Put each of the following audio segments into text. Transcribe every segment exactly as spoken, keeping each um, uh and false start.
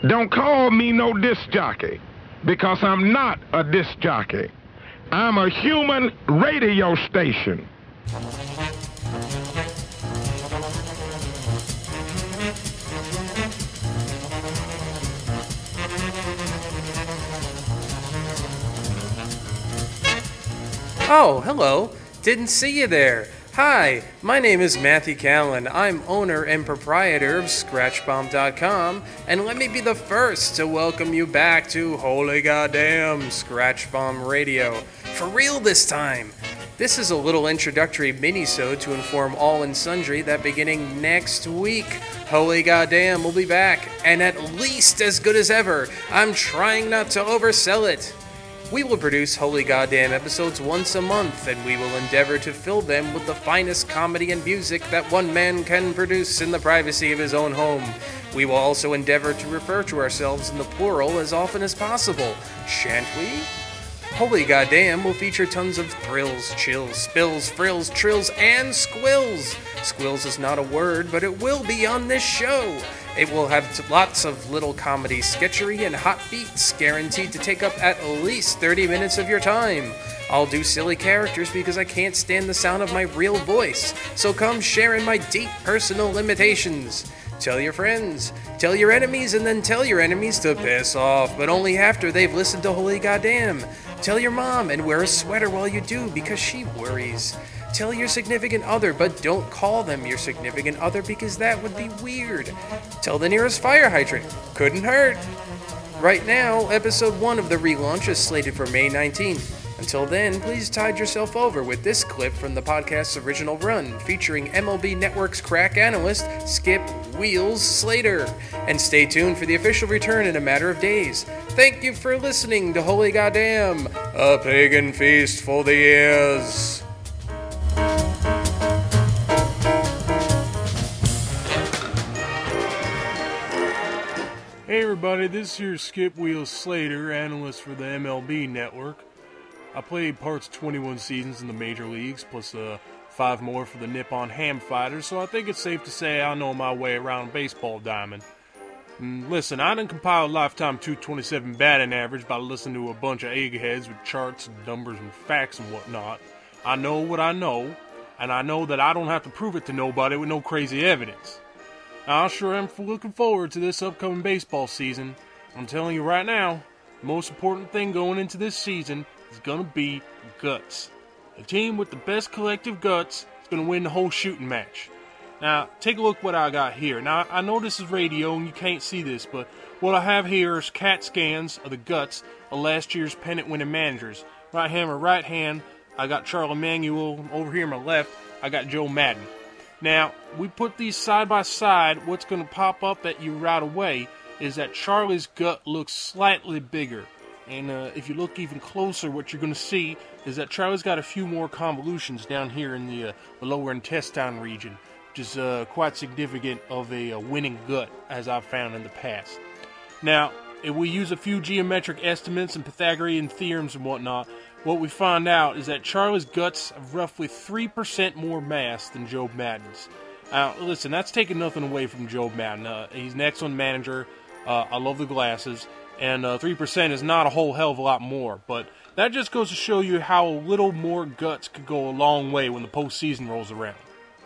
Don't call me no disc jockey, because I'm not a disc jockey. I'm a human radio station. Oh, hello. Didn't see you there. Hi, my name is Matthew Callan. I'm owner and proprietor of Scratch Bomb dot com, and let me be the first to welcome you back to Holy Goddamn Scratch Bomb Radio. For real this time. This is a little introductory mini-sode to inform all and sundry that beginning next week, Holy Goddamn will be back, and at least as good as ever. I'm trying not to oversell it. We will produce Holy Goddamn episodes once a month, and we will endeavor to fill them with the finest comedy and music that one man can produce in the privacy of his own home. We will also endeavor to refer to ourselves in the plural as often as possible, shan't we? Holy Goddamn will feature tons of thrills, chills, spills, frills, trills, and squills. Squills is not a word, but it will be on this show. It will have t- lots of little comedy sketchery and hot beats, guaranteed to take up at least thirty minutes of your time. I'll do silly characters because I can't stand the sound of my real voice, so come share in my deep personal limitations. Tell your friends, tell your enemies, and then tell your enemies to piss off, but only after they've listened to Holy Goddamn. Tell your mom and wear a sweater while you do because she worries. Tell your significant other, but don't call them your significant other because that would be weird. Tell the nearest fire hydrant. Couldn't hurt. Right now, episode one of the relaunch is slated for May nineteenth. Until then, please tide yourself over with this clip from the podcast's original run, featuring M L B Network's crack analyst, Skip Wheels Slater. And stay tuned for the official return in a matter of days. Thank you for listening to Holy Goddamn, a pagan feast for the ears. Hey everybody, this here's Skip Wheels Slater, analyst for the M L B Network. I played parts of twenty-one seasons in the major leagues, plus uh, five more for the Nippon Ham Fighters, so I think it's safe to say I know my way around a baseball diamond. And listen, I didn't compile a lifetime two twenty-seven batting average by listening to a bunch of eggheads with charts and numbers and facts and whatnot. I know what I know, and I know that I don't have to prove it to nobody with no crazy evidence. Now, I sure am looking forward to this upcoming baseball season. I'm telling you right now, the most important thing going into this season is going to be guts. The team with the best collective guts is going to win the whole shooting match. Now, take a look what I got here. Now, I know this is radio and you can't see this, but what I have here is CAT scans of the guts of last year's pennant-winning managers. Right hand or right hand, I got Charlie Emanuel. Over here on my left, I got Joe Maddon. Now, we put these side by side. What's going to pop up at you right away is that Charlie's gut looks slightly bigger. And uh, if you look even closer, what you're going to see is that Charlie's got a few more convolutions down here in the, uh, the lower intestine region, which is uh, quite significant of a, a winning gut, as I've found in the past. Now, if we use a few geometric estimates and Pythagorean theorems and whatnot, what we find out is that Charlie's guts have roughly three percent more mass than Joe Maddon's. Now, listen, that's taking nothing away from Joe Maddon. Uh, he's an excellent manager. Uh, I love the glasses. And uh, three percent is not a whole hell of a lot more. But that just goes to show you how a little more guts could go a long way when the postseason rolls around.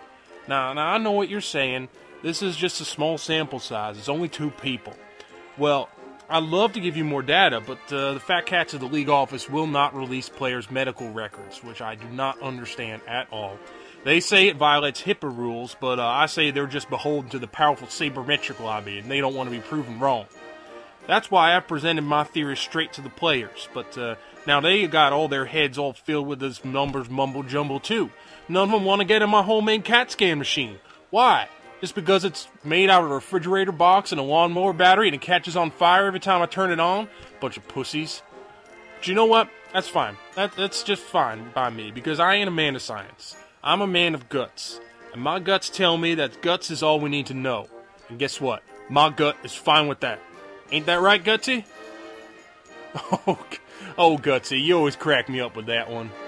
Now, now, I know what you're saying. This is just a small sample size. It's only two people. Well, I'd love to give you more data, but uh, the fat cats of the league office will not release players' medical records, which I do not understand at all. They say it violates HIPAA rules, but uh, I say they're just beholden to the powerful sabermetric lobby, and they don't want to be proven wrong. That's why I presented my theory straight to the players, but uh, now they got all their heads all filled with this numbers mumble-jumble too. None of them want to get in my homemade CAT scan machine. Why? Just because it's made out of a refrigerator box and a lawnmower battery and it catches on fire every time I turn it on? Bunch of pussies. But you know what? That's fine. That, that's just fine by me, because I ain't a man of science. I'm a man of guts. And my guts tell me that guts is all we need to know. And guess what? My gut is fine with that. Ain't that right, Gutsy? Oh, oh, Gutsy, you always crack me up with that one.